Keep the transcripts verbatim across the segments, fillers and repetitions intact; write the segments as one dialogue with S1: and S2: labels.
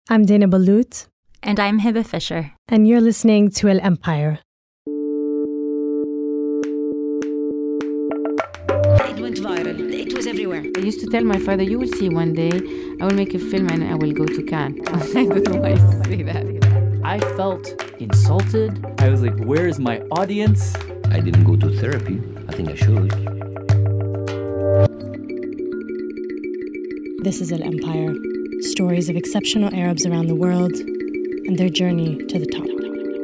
S1: I'm Dana Balut.
S2: And I'm Hiba Fisher.
S1: And you're listening to El Empire.
S3: It went viral. It was everywhere.
S4: I used to tell my father, you will see one day, I will make a film and I will go to Cannes. I don't know why I used to say that.
S5: I felt insulted. I was like, where is my audience?
S6: I didn't go to therapy. I think I should.
S1: This is El Empire. Stories of exceptional Arabs around the world and their journey to the top.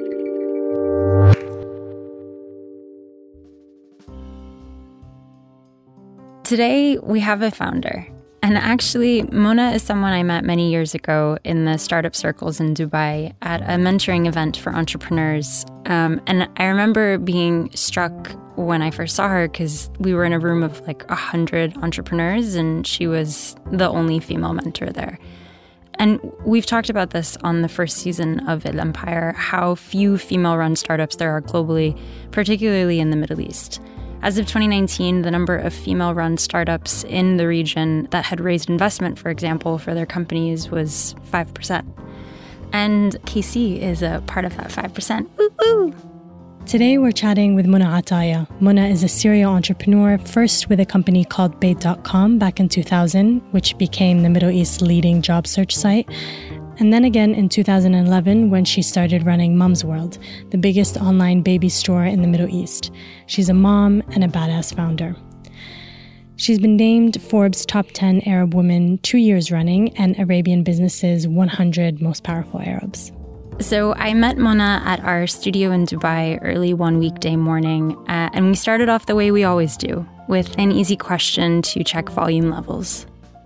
S2: Today, we have a founder. And actually, Mona is someone I met many years ago in the startup circles in Dubai at a mentoring event for entrepreneurs. Um, and I remember being struck when I first saw her because we were in a room of like one hundred entrepreneurs and she was the only female mentor there. And we've talked about this on the first season of El Empire, how few female-run startups there are globally, particularly in the Middle East. As of twenty nineteen, the number of female-run startups in the region that had raised investment, for example, for their companies was five percent. And K C is a part of that five percent. Woo-hoo!
S1: Today we're chatting with Mona Ataya. Mona is a serial entrepreneur, first with a company called Bait dot com back in two thousand, which became the Middle East's leading job search site. And then again in two thousand eleven when she started running Mom's World, the biggest online baby store in the Middle East. She's a mom and a badass founder. She's been named Forbes' top ten Arab women two years running and Arabian Business's one hundred most powerful Arabs.
S2: So I met Mona at our studio in Dubai early one weekday morning, uh, and we started off the way we always do, with an easy question to check volume levels.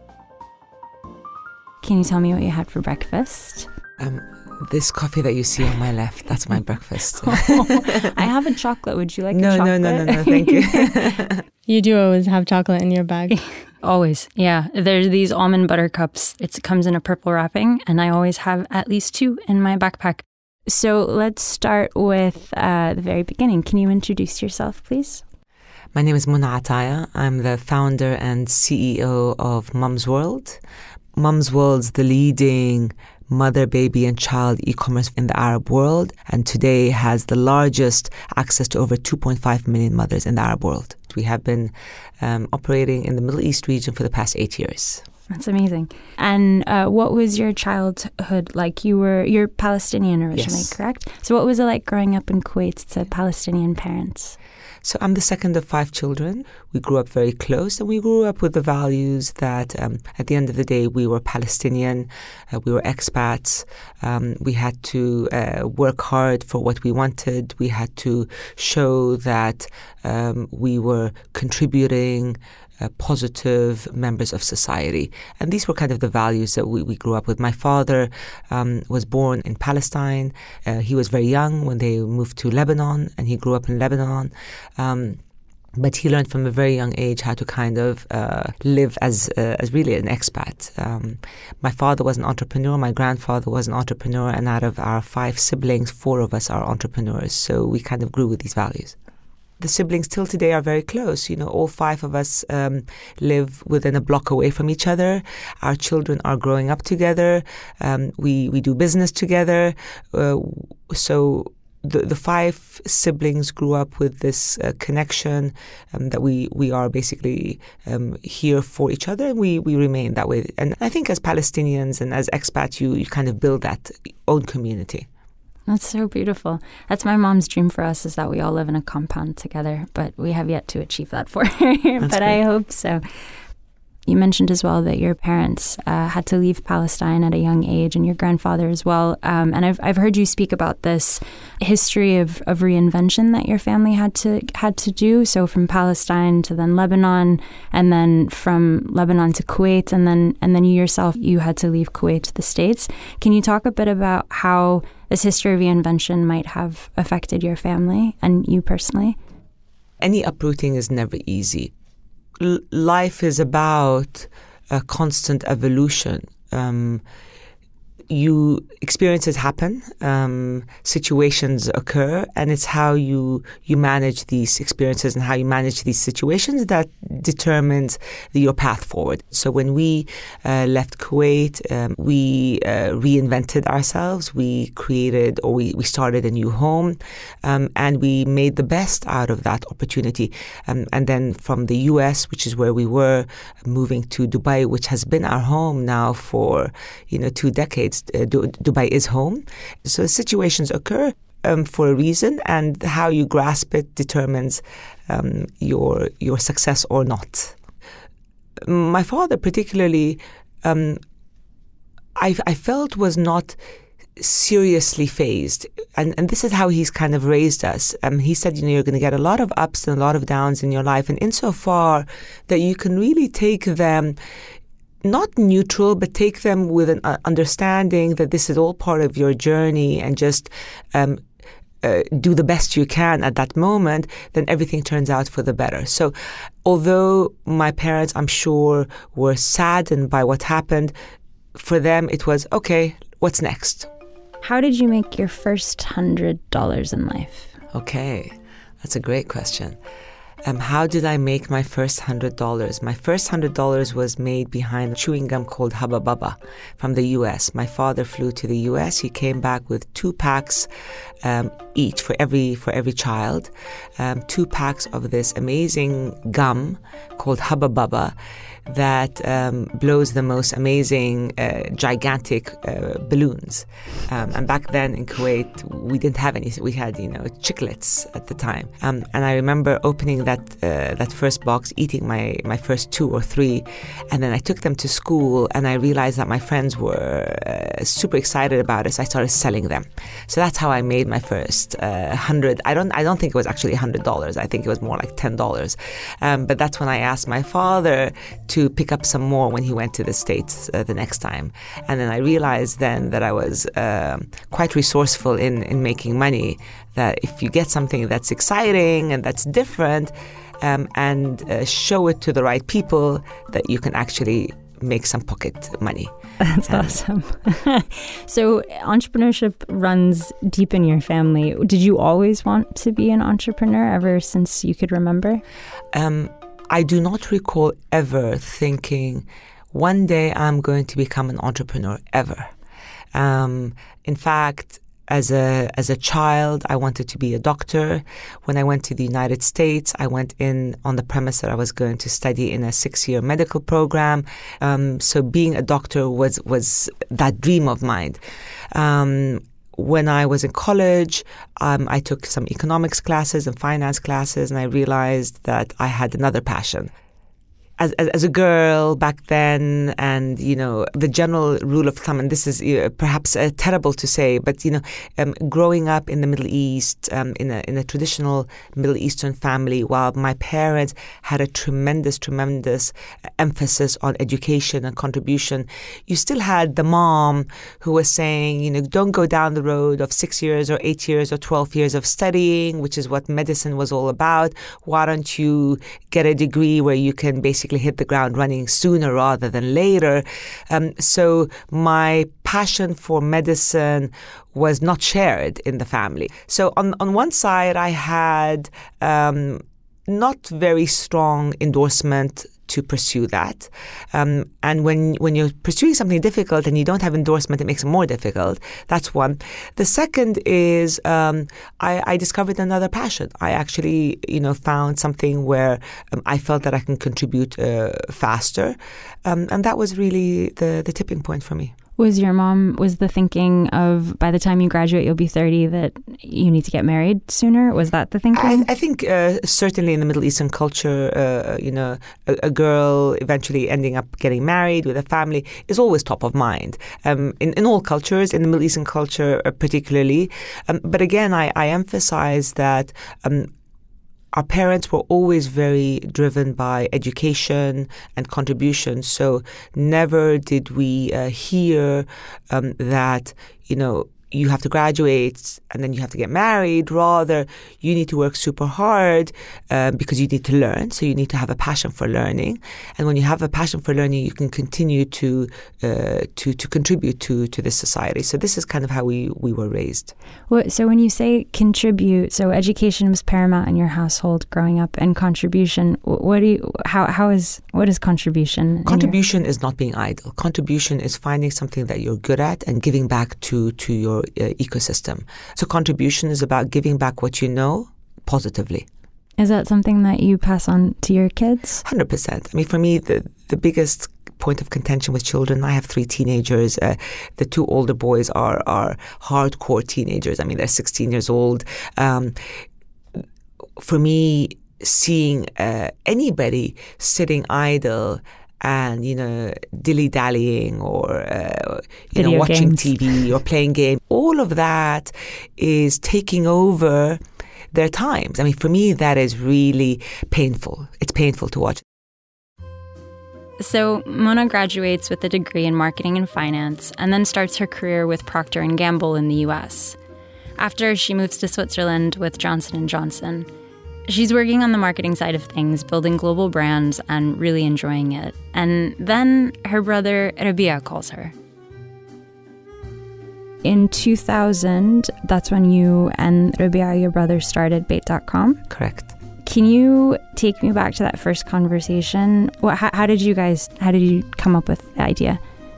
S2: Can you tell me what you had for breakfast?
S7: Um, this coffee that you see on my left, that's my breakfast.
S2: Oh, I have a chocolate. Would you like
S7: no,
S2: a chocolate?
S7: No, no, no, no, thank you.
S1: You do always have chocolate in your bag.
S2: Always, yeah. There's these almond butter cups. It's, it comes in a purple wrapping, and I always have at least two in my backpack. So let's start with uh, the very beginning. Can you introduce yourself, please?
S7: My name is Mona Ataya. I'm the founder and C E O of Mom's World. Mom's World's the leading mother, baby, and child e-commerce in the Arab world, and today has the largest access to over two point five million mothers in the Arab world. We have been um, operating in the Middle East region for the past eight years.
S2: That's amazing. And uh, what was your childhood like? You were you're Palestinian originally,
S7: yes.
S2: Correct? So what was it like growing up in Kuwait to Palestinian parents?
S7: So I'm the second of five children. We grew up very close, and we grew up with the values that um, at the end of the day, we were Palestinian, uh, we were expats. Um, we had to uh, work hard for what we wanted. We had to show that um, we were contributing Uh, positive members of society. And these were kind of the values that we, we grew up with. My father um, was born in Palestine. Uh, he was very young when they moved to Lebanon, and he grew up in Lebanon. Um, But he learned from a very young age how to kind of uh, live as uh, as really an expat. Um, my father was an entrepreneur. My grandfather was an entrepreneur. And out of our five siblings, four of us are entrepreneurs. So we kind of grew with these values. The siblings till today are very close. You know, all five of us um, live within a block away from each other. Our children are growing up together. Um, we, we do business together. Uh, so the the five siblings grew up with this uh, connection um, that we, we are basically um, here for each other, and we, we remain that way. And I think as Palestinians and as expats, you, you kind of build that own community.
S2: That's so beautiful. That's my mom's dream for us, is that we all live in a compound together, but we have yet to achieve that for her. But great. I hope so. You mentioned as well that your parents uh, had to leave Palestine at a young age, and your grandfather as well. Um, and I've I've heard you speak about this history of, of reinvention that your family had to had to do. So from Palestine to then Lebanon, and then from Lebanon to Kuwait, and then and then you yourself you had to leave Kuwait to the States. Can you talk a bit about how this history of reinvention might have affected your family and you personally?
S7: Any uprooting is never easy. L- life is about a constant evolution. Um, you experiences happen, um, situations occur, and it's how you you manage these experiences and how you manage these situations that determines the, your path forward. So when we uh, left Kuwait, um, we uh, reinvented ourselves. We created or we, we started a new home, um, and we made the best out of that opportunity. Um, and then from the U S, which is where we were, moving to Dubai, which has been our home now for you know two decades. Uh, Dubai is home. So situations occur um, for a reason, and how you grasp it determines um, your your success or not. My father particularly, um, I, I felt was not seriously phased. And, and this is how he's kind of raised us. Um, he said, you know, you're going to get a lot of ups and a lot of downs in your life. And insofar that you can really take them not neutral, but take them with an uh, understanding that this is all part of your journey, and just um, uh, do the best you can at that moment, then everything turns out for the better. So although my parents, I'm sure, were saddened by what happened, for them it was, okay, what's next?
S2: How did you make your first hundred dollars in life?
S7: Okay, that's a great question. Um, how did I make my first hundred dollars? My first hundred dollars was made behind a chewing gum called Hubba Bubba from the U S. My father flew to the U S. He came back with two packs um, each for every for every child, um, two packs of this amazing gum called Hubba Bubba that um, blows the most amazing, uh, gigantic uh, balloons. Um, and back then in Kuwait, we didn't have any. We had, you know, chiclets at the time. Um, and I remember opening that uh, that first box, eating my, my first two or three, and then I took them to school, and I realized that my friends were uh, super excited about it. So I started selling them. So that's how I made my first uh, hundred. I don't. I don't think it was actually a hundred dollars. I think it was more like ten dollars. Um, but that's when I asked my father to pick up some more when he went to the States uh, the next time. And then I realized then that I was uh, quite resourceful in, in making money, that if you get something that's exciting and that's different um, and uh, show it to the right people, that you can actually make some pocket money.
S2: That's um, awesome. So entrepreneurship runs deep in your family. Did you always want to be an entrepreneur ever since you could remember? Um, I do not recall ever thinking, one day I'm going to become an entrepreneur, ever. Um, in fact, as a as a child, I wanted to be a doctor. When I went to the United States, I went in on the premise that I was going to study in a six-year medical program. Um, so being a doctor was, was that dream of mine. Um, When I was in college, um, I took some economics classes and finance classes, and I realized that I had another passion. As, as, as a girl back then, and, you know, the general rule of thumb, and this is uh, perhaps uh, terrible to say, but, you know, um, growing up in the Middle East, um, in a in a traditional Middle Eastern family, while my parents had a tremendous, tremendous emphasis on education and contribution, you still had the mom who was saying, you know, don't go down the road of six years or eight years or twelve years of studying, which is what medicine was all about. Why don't you get a degree where you can basically hit the ground running sooner rather than later? Um, so my passion for medicine was not shared in the family. So on, on one side, I had um, not very strong endorsement to pursue that. Um, and when when you're pursuing something difficult and you don't have endorsement, it makes it more difficult. That's one. The second is um, I, I discovered another passion. I actually, you know, found something where um, I felt that I can contribute uh, faster. Um, and that was really the, the tipping point for me. Was your mom, was the thinking of by the time you graduate, you'll be thirty, that you need to get married sooner? Was that the thinking?
S7: I, I think uh, certainly in the Middle Eastern culture, uh, you know, a, a girl eventually ending up getting married with a family is always top of mind. Um, in, in all cultures, in the Middle Eastern culture uh, particularly. Um, but again, I, I emphasize that um, our parents were always very driven by education and contribution. So never did we uh, hear um, that, you know, you have to graduate and then you have to get married. Rather, you need to work super hard uh, because you need to learn. So you need to have a passion for learning. And when you have a passion for learning, you can continue to uh, to to contribute to to this society. So this is kind of how we, we were raised.
S2: Well, so when you say contribute, so education was paramount in your household growing up, and contribution. What do you? How how is what is contribution?
S7: Contribution is not being idle. Contribution is finding something that you're good at and giving back to to your uh, ecosystem. So contribution is about giving back what you know positively.
S2: Is that something that you pass on to your kids?
S7: one hundred percent. I mean, for me, the, the biggest point of contention with children, I have three teenagers. Uh, the two older boys are, are hardcore teenagers. I mean, they're sixteen years old. Um, for me, seeing uh, anybody sitting idle and, you know, dilly-dallying or, uh, you
S2: Video
S7: know, watching
S2: games.
S7: T V or playing games, all of that is taking over their times. I mean, for me, that is really painful. It's painful to watch.
S2: So Mona graduates with a degree in marketing and finance and then starts her career with Procter and Gamble in the U S. After, she moves to Switzerland with Johnson and Johnson. She's working on the marketing side of things, building global brands and really enjoying it. And then her brother Rabia calls her. In two thousand, that's when you and Rabia, your brother, started Bait dot com?
S7: Correct.
S2: Can you take me back to that first conversation? What, how, how did you guys, how did you come up with the idea?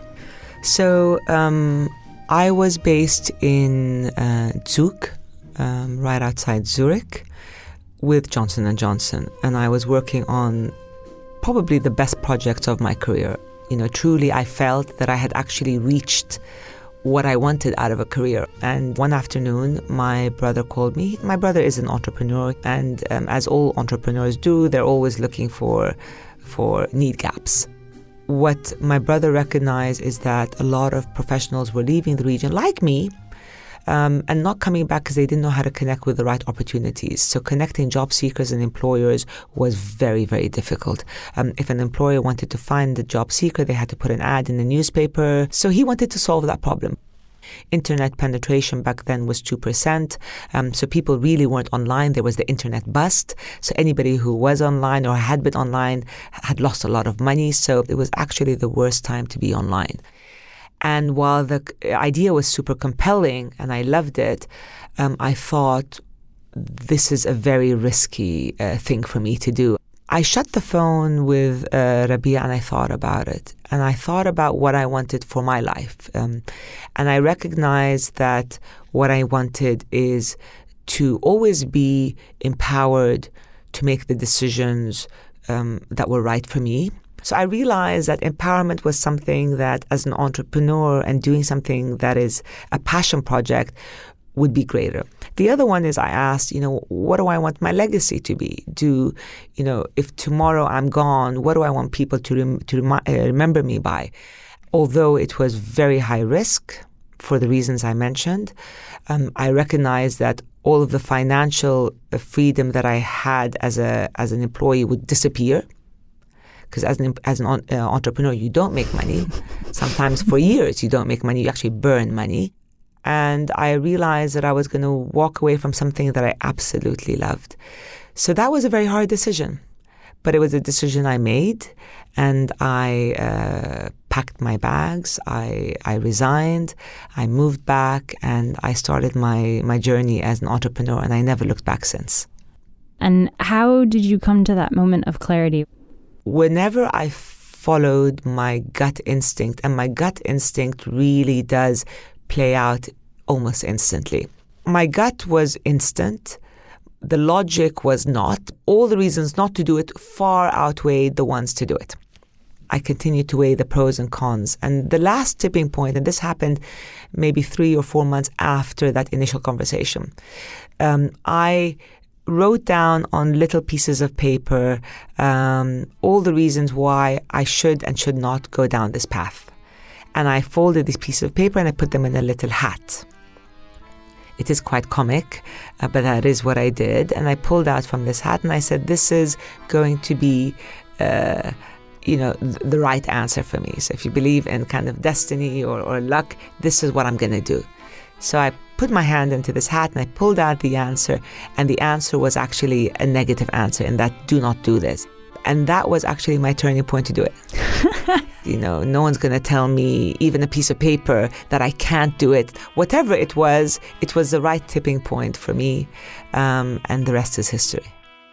S7: So um, I was based in uh, Zug, um, right outside Zurich, with Johnson and Johnson, and I was working on probably the best projects of my career. You know, truly I felt that I had actually reached what I wanted out of a career. And one afternoon, my brother called me. My brother is an entrepreneur, and um, as all entrepreneurs do, they're always looking for for need gaps. What my brother recognized is that a lot of professionals were leaving the region, like me, Um, and not coming back because they didn't know how to connect with the right opportunities. So connecting job seekers and employers was very, very difficult. Um, if an employer wanted to find a job seeker, they had to put an ad in the newspaper. So he wanted to solve that problem. Internet penetration back then was two percent. Um, so people really weren't online. There was the internet bust. So anybody who was online or had been online had lost a lot of money. So it was actually the worst time to be online. And while the idea was super compelling and I loved it, um, I thought this is a very risky uh, thing for me to do. I shut the phone with uh, Rabia and I thought about it. And I thought about what I wanted for my life. Um, and I recognized that what I wanted is to always be empowered to make the decisions um, that were right for me. So I realized that empowerment was something that, as an entrepreneur and doing something that is a passion project, would be greater. The other one is I asked, you know, what do I want my legacy to be? Do, you know, if tomorrow I'm gone, what do I want people to rem- to remi- uh, remember me by? Although it was very high risk for the reasons I mentioned, um, I recognized that all of the financial freedom that I had as a as an employee would disappear. Because as an, as an uh, entrepreneur, you don't make money. Sometimes for years you don't make money. You actually burn money. And I realized that I was going to walk away from something that I absolutely loved. So that was a very hard decision. But it was a decision I made. And I uh, packed my bags. I, I resigned. I moved back. And I started my, my journey as an entrepreneur. And I never looked back since.
S2: And how did you come to that moment of clarity?
S7: Whenever I followed my gut instinct, and my gut instinct really does play out almost instantly. My gut was instant. The logic was not. All the reasons not to do it far outweighed the ones to do it. I continued to weigh the pros and cons. And the last tipping point, and this happened maybe three or four months after that initial conversation, um, I wrote down on little pieces of paper um, all the reasons why I should and should not go down this path. And I folded these pieces of paper and I put them in a little hat. It is quite comic, uh, but that is what I did. And I pulled out from this hat and I said, this is going to be, uh, you know, th- the right answer for me. So if you believe in kind of destiny or, or luck, this is what I'm going to do. So I put my hand into this hat and I pulled out the answer, and the answer was actually a negative answer in that, do not do this. And that was actually my turning point to do it. You know, no one's going to tell me, even a piece of paper, that I can't do it. Whatever it was, it was the right tipping point for me, um, and the rest is history.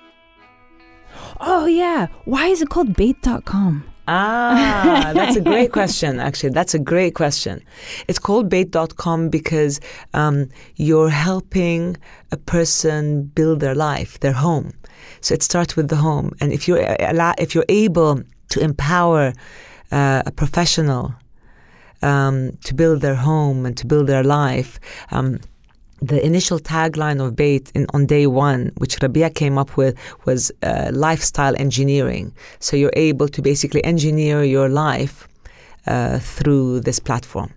S2: Oh, yeah. Why is it called bait dot com?
S7: Ah, that's a great question, actually. That's a great question. It's called bait dot com because um, you're helping a person build their life, their home. So it starts with the home. And if you're, if you're able to empower uh, a professional um, to build their home and to build their life, um, the initial tagline of Bait in, on day one, which Rabia came up with, was uh, lifestyle engineering. So you're able to basically engineer your life uh, through this platform.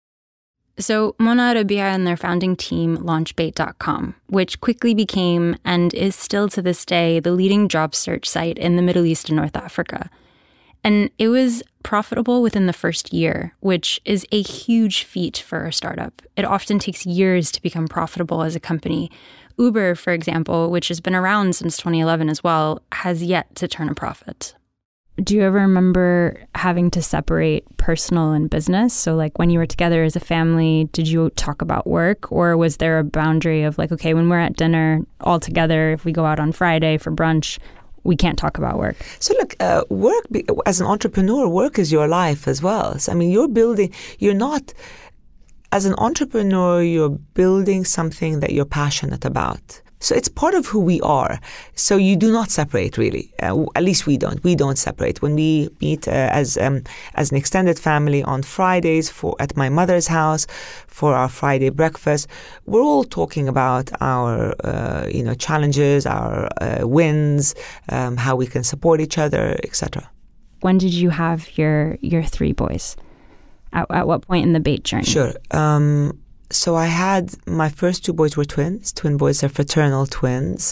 S2: So Mona, Rabia, and their founding team launched bait dot com, which quickly became, and is still to this day, the leading job search site in the Middle East and North Africa. And it was profitable within the first year, which is a huge feat for a startup. It often takes years to become profitable as a company. Uber, for example, which has been around since twenty eleven as well, has yet to turn a profit. Do you ever remember having to separate personal and business? So like when you were together as a family, did you talk about work, or was there a boundary of like, okay, when we're at dinner all together, if we go out on Friday for brunch, we can't talk about work?
S7: So look, uh, work, as an entrepreneur, work is your life as well. So, I mean, you're building, you're not, as an entrepreneur, you're building something that you're passionate about. So it's part of who we are. So you do not separate, really. Uh, at least we don't. We don't separate. When we meet uh, as um, as an extended family on Fridays for at my mother's house for our Friday breakfast, we're all talking about our uh, you know challenges, our uh, wins, um, how we can support each other, et cetera.
S2: When did you have your your three boys? At, at what point in the Bait journey?
S7: Sure. Um, So I had, my first two boys were twins. Twin boys are fraternal twins.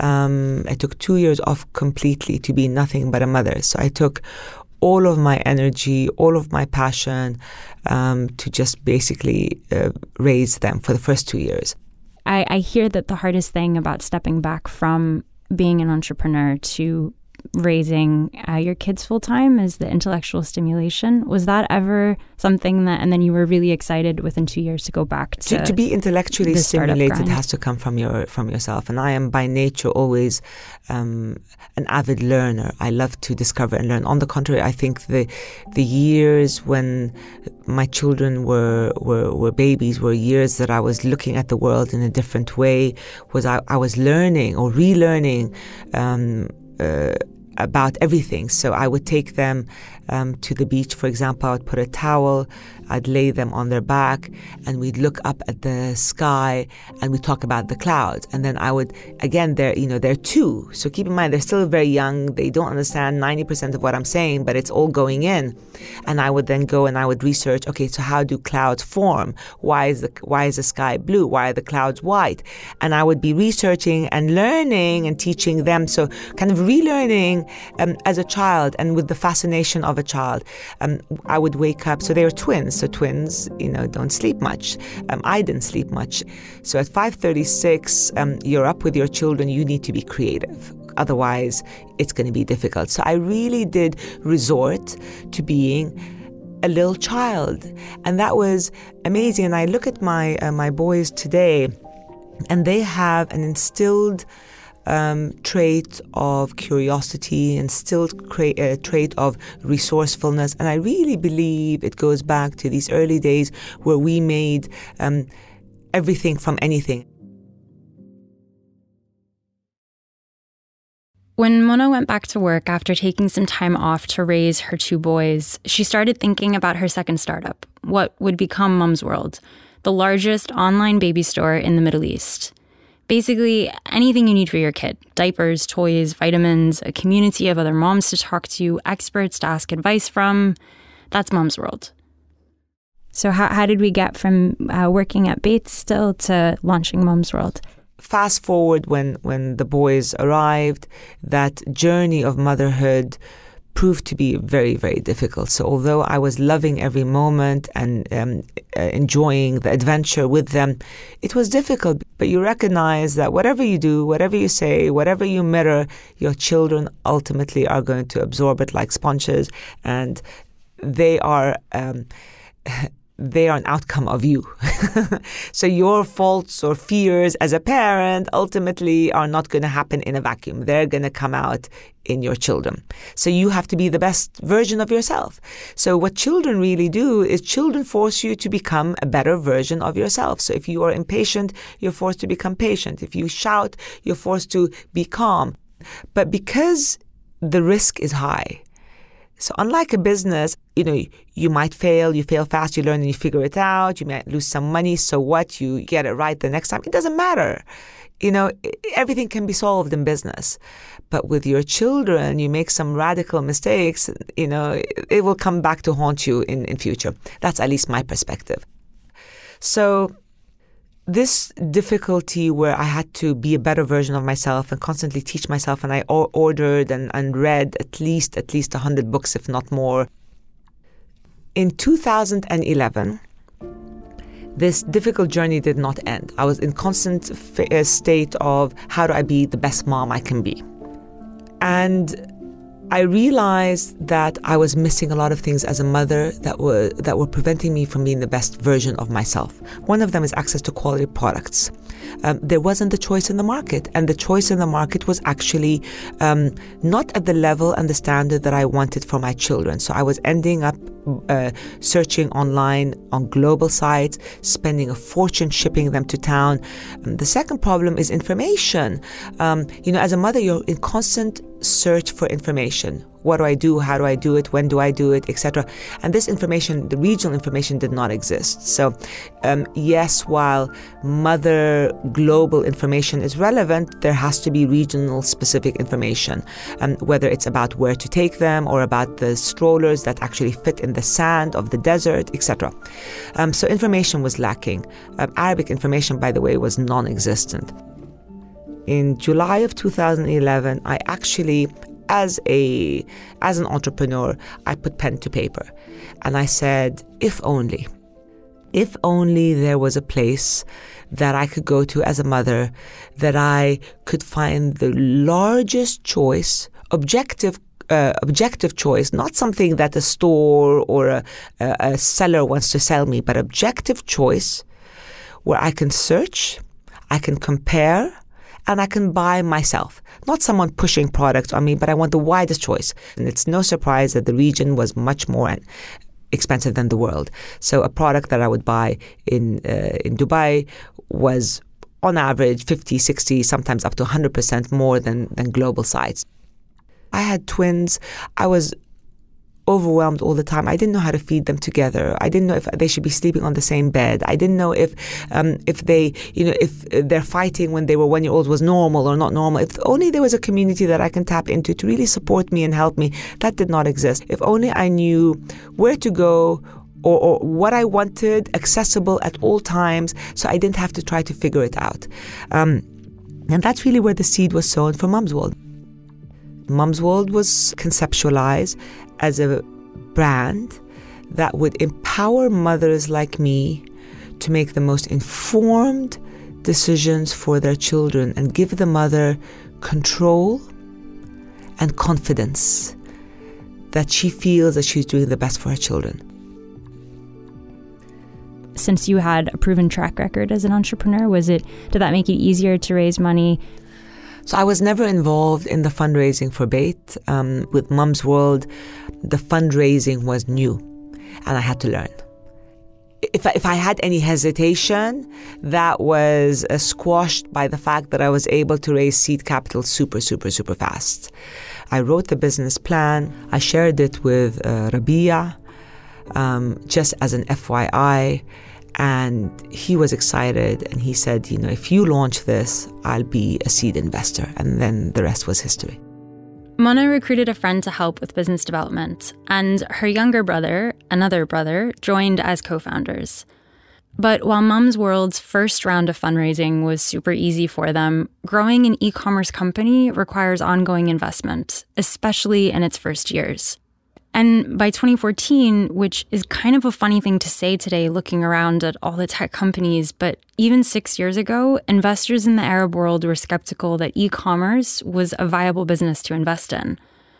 S7: Um, I took two years off completely to be nothing but a mother. So I took all of my energy, all of my passion um, to just basically uh, raise them for the first two years.
S2: I, I hear that the hardest thing about stepping back from being an entrepreneur to raising uh, your kids full time is the intellectual stimulation. Was that ever something that, and then you were really excited within two years to go back to
S7: to, to be intellectually stimulated has to come from your from yourself. And I am by nature always um, an avid learner. I love to discover and learn. On the contrary, I think the the years when my children were were, were babies were years that I was looking at the world in a different way. Was I, I was learning or relearning um, Uh, about everything. So I would take them um, to the beach, for example. I would put a towel, I'd lay them on their back, and we'd look up at the sky and we'd talk about the clouds. And then I would, again, they're, you know, they're two. So keep in mind, they're still very young. They don't understand ninety percent of what I'm saying, but it's all going in. And I would then go and I would research, okay, so how do clouds form? Why is the, why is the sky blue? Why are the clouds white? And I would be researching and learning and teaching them. So kind of relearning um, as a child and with the fascination of a child. Um, I would wake up, so they were twins. So twins, you know, don't sleep much. Um, I didn't sleep much. So at five thirty-six, um, you're up with your children. You need to be creative. Otherwise, it's going to be difficult. So I really did resort to being a little child. And that was amazing. And I look at my uh, my boys today, and they have an instilled Um, trait of curiosity and still cra- a trait of resourcefulness. And I really believe it goes back to these early days where we made um, everything from anything.
S2: When Mona went back to work after taking some time off to raise her two boys, she started thinking about her second startup, what would become Mom's World, the largest online baby store in the Middle East. Basically, anything you need for your kid. Diapers, toys, vitamins, a community of other moms to talk to, experts to ask advice from. That's Mom's World. So how how did we get from uh, working at Bait still to launching Mom's World?
S7: Fast forward when, when the boys arrived, that journey of motherhood proved to be very, very difficult. So although I was loving every moment and um, uh, enjoying the adventure with them, it was difficult. But you recognize that whatever you do, whatever you say, whatever you mirror, your children ultimately are going to absorb it like sponges, and they are um, they are an outcome of you. So your faults or fears as a parent ultimately are not going to happen in a vacuum. They're going to come out in your children. So you have to be the best version of yourself. So what children really do is children force you to become a better version of yourself. So if you are impatient, you're forced to become patient. If you shout, you're forced to be calm. But because the risk is high, so unlike a business, you know, you might fail, you fail fast, you learn and you figure it out, you might lose some money, so what? You get it right the next time. It doesn't matter. You know, everything can be solved in business. But with your children, you make some radical mistakes, you know, it will come back to haunt you in, in future. That's at least my perspective. So this difficulty where I had to be a better version of myself and constantly teach myself, and I o- ordered and, and read at least at least one hundred books, if not more. In two thousand eleven, this difficult journey did not end. I was in constant f- state of how do I be the best mom I can be. And I realized that I was missing a lot of things as a mother that were that were preventing me from being the best version of myself. One of them is access to quality products. Um, there wasn't the choice in the market, and the choice in the market was actually um, not at the level and the standard that I wanted for my children. So I was ending up uh, searching online on global sites, spending a fortune shipping them to town. Um, the second problem is information. Um, you know, as a mother, you're in constant search for information. What do I do? How do I do it? When do I do it? et cetera. And this information, the regional information, did not exist. So, um, yes, while mother global information is relevant, there has to be regional specific information, um, whether it's about where to take them or about the strollers that actually fit in the sand of the desert, et cetera. Um, so information was lacking. Um, Arabic information, by the way, was non-existent. In July of two thousand eleven, I actually, as a as an entrepreneur, I put pen to paper, and I said, if only, if only there was a place that I could go to as a mother, that I could find the largest choice, objective uh, objective choice, not something that a store or a, a, a seller wants to sell me, but objective choice where I can search, I can compare, and I can buy myself. Not someone pushing products on me, but I want the widest choice. And it's no surprise that the region was much more expensive than the world. So a product that I would buy in uh, in Dubai was on average fifty, sixty, sometimes up to one hundred percent more than, than global sites. I had twins. I was overwhelmed all the time. I didn't know how to feed them together. I didn't know if they should be sleeping on the same bed. I didn't know if um, if they, you know, if their fighting when they were one year old was normal or not normal. If only there was a community that I can tap into to really support me and help me. That did not exist. If only I knew where to go or, or what I wanted accessible at all times, so I didn't have to try to figure it out. Um, and that's really where the seed was sown for Mom's World. Mom's World was conceptualized as a brand that would empower mothers like me to make the most informed decisions for their children and give the mother control and confidence that she feels that she's doing the best for her children.
S2: Since you had a proven track record as an entrepreneur, was it, did that make it easier to raise money?
S7: So I was never involved in the fundraising for Bait. Um, with Mom's World, the fundraising was new, and I had to learn. If I, if I had any hesitation, that was uh, squashed by the fact that I was able to raise seed capital super, super, super fast. I wrote the business plan. I shared it with uh, Rabia, um, just as an F Y I. And he was excited, and he said, you know, if you launch this, I'll be a seed investor. And then the rest was history.
S2: Mona recruited a friend to help with business development, and her younger brother, another brother, joined as co-founders. But while Mums World's first round of fundraising was super easy for them, growing an e-commerce company requires ongoing investment, especially in its first years. And by twenty fourteen, which is kind of a funny thing to say today looking around at all the tech companies, but even six years ago, investors in the Arab world were skeptical that e-commerce was a viable business to invest in.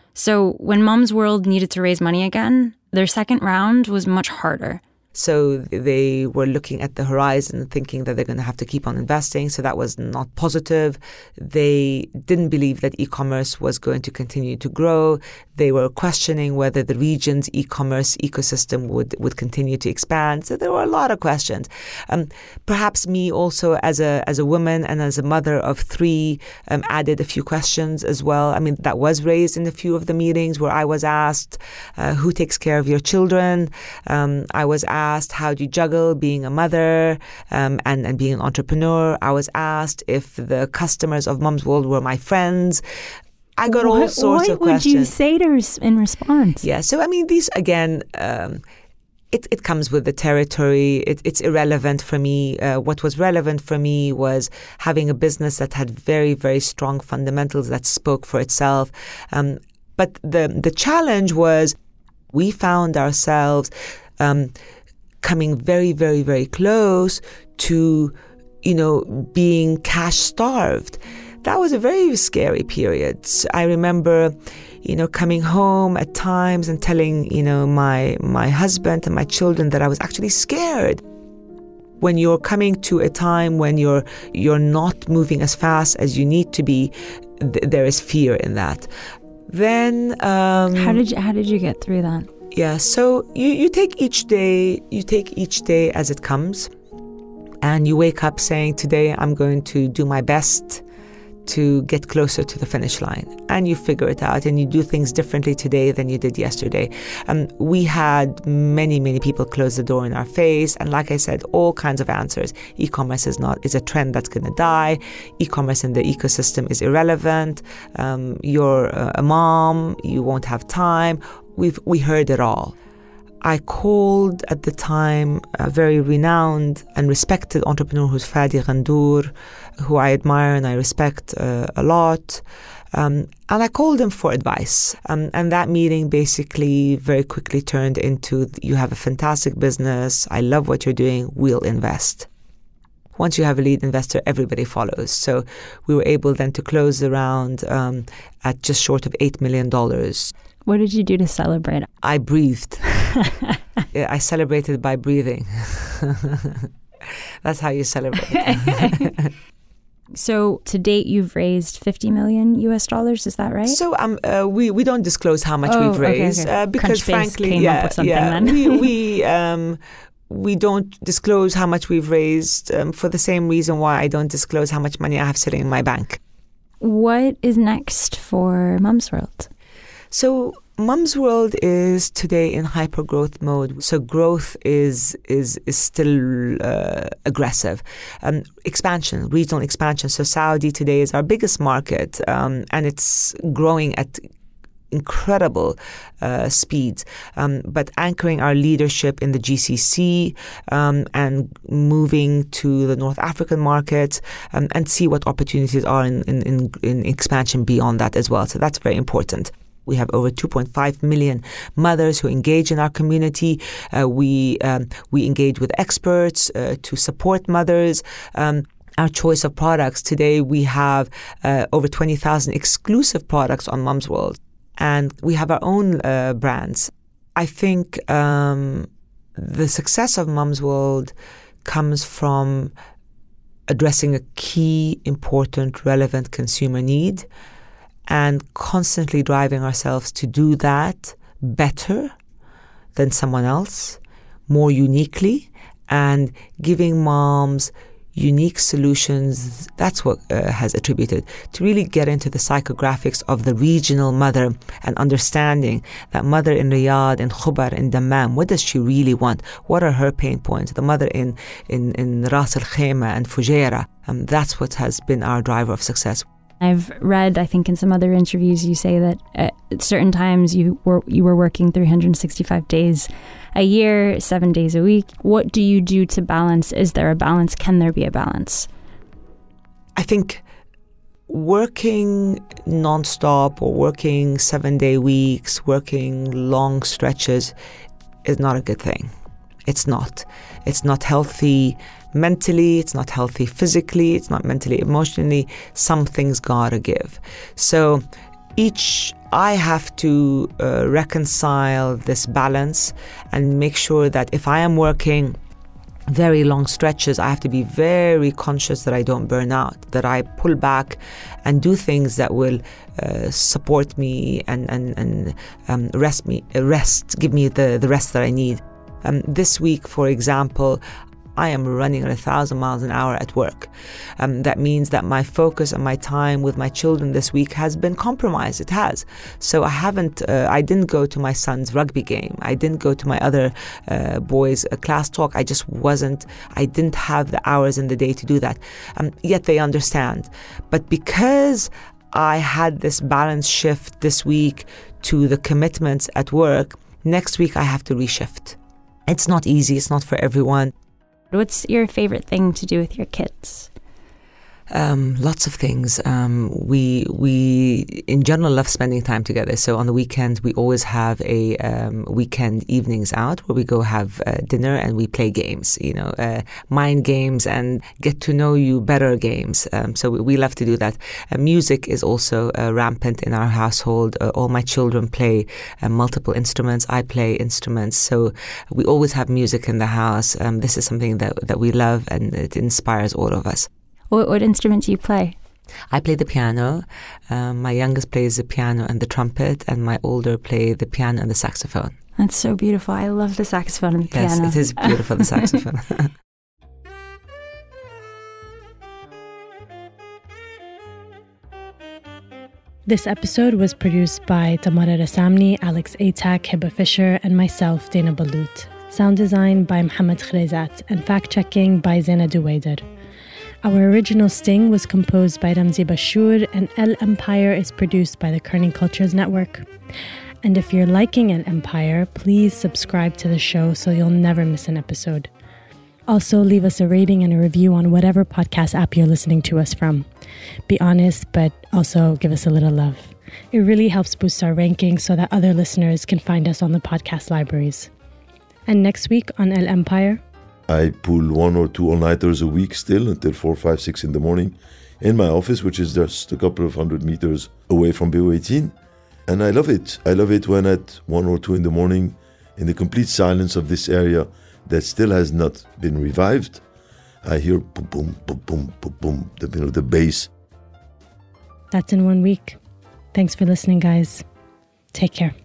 S2: So when Mums World needed to raise money again, their second round was much harder.
S7: So they were looking at the horizon, thinking that they're going to have to keep on investing. So that was not positive. They didn't believe that e-commerce was going to continue to grow. They were questioning whether the region's e-commerce ecosystem would, would continue to expand. So there were a lot of questions. Um, perhaps me also as a as a woman and as a mother of three um, added a few questions as well. I mean, that was raised in a few of the meetings where I was asked, uh, who takes care of your children? Um, I was asked, asked how do you juggle being a mother um, and, and being an entrepreneur. I was asked if the customers of Mums World were my friends. I got all
S8: what,
S7: sorts
S8: what
S7: of questions.
S8: What would you say to her in response?
S7: Yeah, so I mean, these, again, um, it, it comes with the territory. It, it's irrelevant for me. Uh, what was relevant for me was having a business that had very, very strong fundamentals that spoke for itself. Um, but the, the challenge was we found ourselves um, coming very, very, very close to, you know, being cash starved. That was a very scary period. I remember, you know, coming home at times and telling, you know, my my husband and my children that I was actually scared. When you're coming to a time when you're you're not moving as fast as you need to be, th- there is fear in that. Then um,
S2: how did you how did you get through that?
S7: Yeah, so you, you take each day, you take each day as it comes, and you wake up saying, today I'm going to do my best to get closer to the finish line. And you figure it out, and you do things differently today than you did yesterday. Um, we had many, many people close the door in our face, and like I said, all kinds of answers. E-commerce is not is a trend that's going to die. E-commerce in the ecosystem is irrelevant. Um, you're a mom, you won't have time. We've we heard it all. I called at the time a very renowned and respected entrepreneur who's Fadi Ghandour, who I admire and I respect uh, a lot. Um, and I called him for advice. Um, and that meeting basically very quickly turned into, you have a fantastic business. I love what you're doing. We'll invest. Once you have a lead investor, everybody follows. So we were able then to close the round um, at just short of eight million dollars.
S2: What did you do to celebrate?
S7: I breathed. Yeah, I celebrated by breathing. That's how you celebrate.
S2: So to date, you've raised fifty million U S dollars. Is that right?
S7: So um, uh, we we don't disclose how much
S2: oh,
S7: we've raised
S2: okay, okay.
S7: Uh, because,
S2: Crunchbase
S7: frankly,
S2: came
S7: yeah,
S2: up with something
S7: yeah,
S2: then.
S7: we we um, we don't disclose how much we've raised um, for the same reason why I don't disclose how much money I have sitting in my bank.
S2: What is next for Mums World?
S7: So Mums World is today in hyper growth mode. So growth is is is still uh, aggressive. Um, expansion, regional expansion. So Saudi today is our biggest market, um, and it's growing at incredible uh, speeds. Um, but anchoring our leadership in the G C C um, and moving to the North African markets um, and see what opportunities are in, in, in, in expansion beyond that as well. So that's very important. We have over two point five million mothers who engage in our community. Uh, we um, we engage with experts uh, to support mothers. Um, our choice of products. Today we have uh, over twenty thousand exclusive products on Mums World. And we have our own uh, brands. I think um, the success of Mums World comes from addressing a key, important, relevant consumer need and constantly driving ourselves to do that better than someone else, more uniquely, and giving moms unique solutions. That's what uh, has attributed to really get into the psychographics of the regional mother and understanding that mother in Riyadh, in Khubar, in Dammam, what does she really want? What are her pain points? The mother in, in, in Ras Al Khaimah and Fujairah. Um, that's what has been our driver of success.
S8: I've read, I think in some other interviews, you say that at certain times you were you were working three hundred sixty-five days a year, seven days a week. What do you do to balance? Is there a balance? Can there be a balance?
S7: I think working nonstop or working seven-day weeks, working long stretches is not a good thing. It's not. It's not healthy mentally, it's not healthy physically, it's not mentally, emotionally. Something's gotta give. So each, I have to uh, reconcile this balance and make sure that if I am working very long stretches, I have to be very conscious that I don't burn out, that I pull back and do things that will uh, support me and, and, and um, rest me, rest, give me the, the rest that I need. Um, this week, for example, I am running at a thousand miles an hour at work. Um, that means that my focus and my time with my children this week has been compromised. It has. So I haven't, uh, I didn't go to my son's rugby game. I didn't go to my other uh, boys' uh, class talk. I just wasn't, I didn't have the hours in the day to do that. Um, yet they understand. But because I had this balance shift this week to the commitments at work, next week I have to reshift. It's not easy. It's not for everyone.
S8: What's your favorite thing to do with your kids?
S7: Um, lots of things. Um, we we in general love spending time together. So on the weekends we always have a um, weekend evenings out where we go have uh, dinner and we play games. You know, uh, mind games and get to know you better games. Um, so we, we love to do that. Uh, music is also uh, rampant in our household. Uh, all my children play uh, multiple instruments. I play instruments. So we always have music in the house. Um, this is something that that we love and it inspires all of us.
S8: What, what instrument do you play?
S7: I play the piano. Um, my youngest plays the piano and the trumpet, and my older play the piano and the saxophone.
S8: That's so beautiful. I love the saxophone and the
S7: yes,
S8: piano.
S7: Yes, it is beautiful, the saxophone.
S1: This episode was produced by Tamara Rasamni, Alex Atack, Hiba Fisher, and myself, Dana Balut. Sound design by Mohammed Khrezat, and fact-checking by Zena Duwaider. Our original sting was composed by Ramzi Bashur, and El Empire is produced by the Kearney Cultures Network. And if you're liking El Empire, please subscribe to the show so you'll never miss an episode. Also, leave us a rating and a review on whatever podcast app you're listening to us from. Be honest, but also give us a little love. It really helps boost our rankings so that other listeners can find us on the podcast libraries. And next week on El Empire,
S9: I pull one or two all-nighters a week still until four, five, six in the morning in my office, which is just a couple of hundred meters away from B O eighteen. And I love it. I love it when at one or two in the morning, in the complete silence of this area that still has not been revived, I hear boom, boom, boom, boom, boom, boom, the, you know, the bass.
S1: That's in one week. Thanks for listening, guys. Take care.